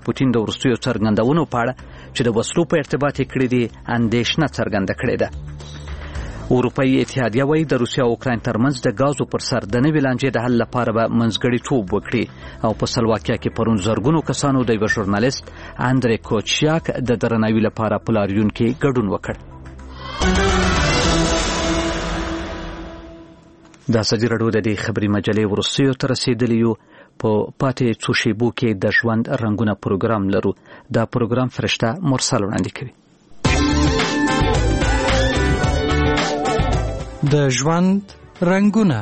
پوتین د وروستیو څرګندونو په اړه چې د وسلو په ارتباط یې کړې دي اندېښنه څرګنده کړې ده. اروپایي اتحادیه وایي د روسیې او اوکراین ترمنځ د غازو پر سر د نوې لانجې د حل لپاره به منځګړیتوب وکړي او په سلواکیا کې پرون زرګونو کسانو د یوه ژورنالیست اندرې کوچیاک د درناوي لپاره په لاریون کې ګډون وکړ. د ازادي راډیو د دې خبري مجلې وروستیو ته رسېدلي یو. په پاتې څو شیبو کې د ژوند رنګونه پروګرام لرو. دا پروګرام فرشته مرسل وړاندې کوي. د ژوند رنګونه.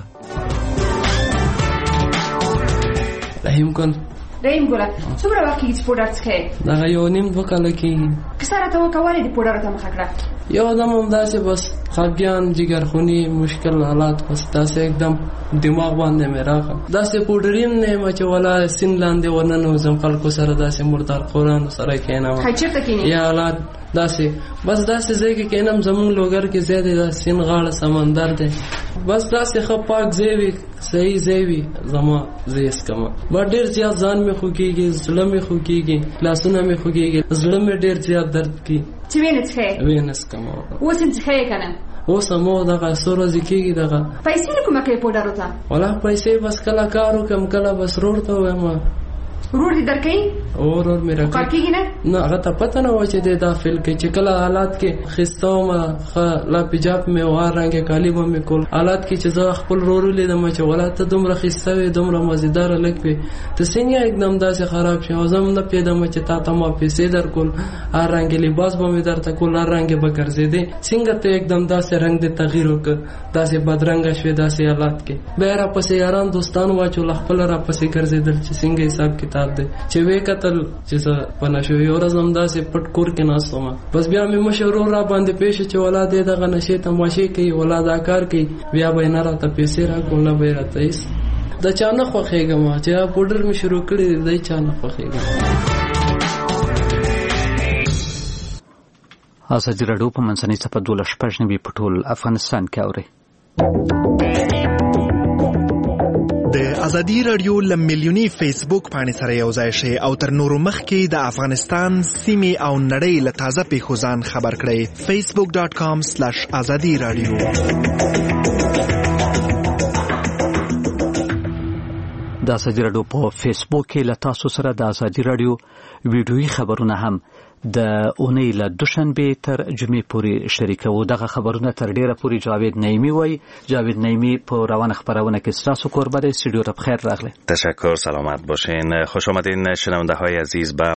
رحیم ګل څومره وخت کېږي چې پوډر څښې؟ دغه یو نیم 2 کاله کېږي. کیسه راته وکړه ولې د پوډرو ته مخه کړه؟ یو دم همداسې بس خفګان جګرخوني مشکل حالات بس داسې एकदम دماغ باندې مې راغله. داسې پوډریم نه یم چې ولا سین لاندې ورننوځم خلکو سره داسې مردار قرآن سره کښېنم چېرته کښېنې یا حالات داسې بس داسې ځای کې کښېنم زمونږ لوګر کې ځای دی دا سیند غاړه سمندر دی بس داسې ښه پاک ځای وي صحیح ځای وي زما زه یې څکمه. بس ډېر زیات ځان مې خوږېږي زړه مې خوږېږي لاسونه مې خوږېږي زړه مې ډېر زیات درد کوي چې وینې څښې؟ وینې څکمه. اوس یې څښې که نه؟ اوس همو دغه څو ورځې کېږي دغه. پیسې نه کومه کوې پوډرو ته؟ والله پیسې بس کله کار وکړم کله بس رور ته ووایم. ورور دې درکوي؟ ورور مې راکوي. کار کېږي نه؟ نه هغه ته پته نه وه چې دی دا فیل کوي چې کله حالات کې ښایسته ومه ښه لا پیجاب مې وار رنګې کالي به مې کول حالات کې چې زه خپل ورور ولیدم چې والله ته دومره ښایسته وې دومره مزېداره لږ وې ته څنګه एकदम داسې خراب شي او زه هم نه پوهېدم چې تا ته ما پیسې درکول هر رنګې لباس به مې درته کول هر رنګې به ګرځېدې څنګه ته एकदम داسې رنګ دې تغییر وکړه داسې بدرنګه شوې داسې حالات کې بیا راپسې یاران دوستان واچول خپله راپسې ګرځېدل چې څنګه حساب کتاب دی چې وې کتل چې زه په نشو یو ورځ هم داسې پټ کور کې ناست وم بس بیا مې مشر ورور را باندې پېښ چې ولا دې دغه نشې تماشې کوي ولا دا کار کوي بیا به یې نه راته پیسې راکول نه به یې راته هېڅ د چا نه خوښېږم چې دا پوډر مې شروع کړي دی د چا نه خوښېږم. ازادي راډیو په منځنۍ صفحه 12 په ټول افغانستان کې اوري. د ازادي راډیو لمیلیونی فیسبوک باندې سره یو ځای شئ او تر نورو مخکې د افغانستان سیمې او نړۍ له تازه پیښو ځان خبر کړئ. facebook.com/azadi radio. د ازادي راډیو په فیسبوک کې له تاسو سره د ازادي راډیو ویډیويي خبرونه هم د اونۍ له دوشنبه تر جمعې پورې شریکو. دغه خبرونه تر ډیره پورې جاوید نعیمی وای. جاوید نعیمی په روانه خبرونه کې ستاسو کوربه دی. استودیو را بخیر راغله. تشکر، سلامت باشین. خوش آمدین شنونده های عزیز به